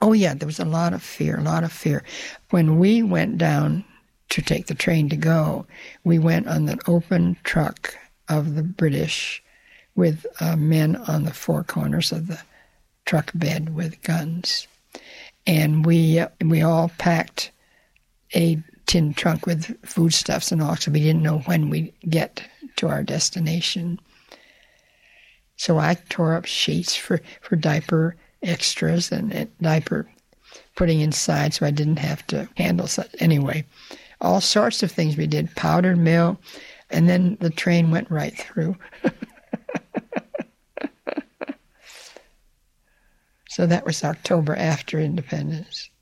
Oh, yeah, there was a lot of fear, a lot of fear. When we went down to take the train to go, we went on the open truck of the British with men on the four corners of the truck bed with guns. And we all packed a tin trunk with foodstuffs and all, so we didn't know when we'd get to our destination. So I tore up sheets for diaper extras and diaper putting inside so I didn't have to handle such. Anyway, all sorts of things we did, powdered milk, and then the train went right through. So that was October after independence.